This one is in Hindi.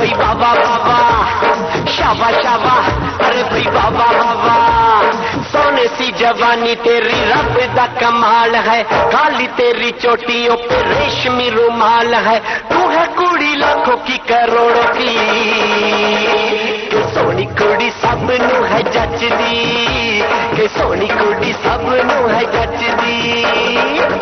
भाई बाबा बाबा, शाबा शाबा, अरे भाई बाबा बाबा। सोने सी जवानी तेरी रब दा कमाल है, काली तेरी चोटियों पे रेशमी रुमाल है। तू है कुड़ी लाखों की करोड़ों की, के सोनी कुड़ी सब नू है जचदी, के सोनी कुड़ी सब नू है जचदी।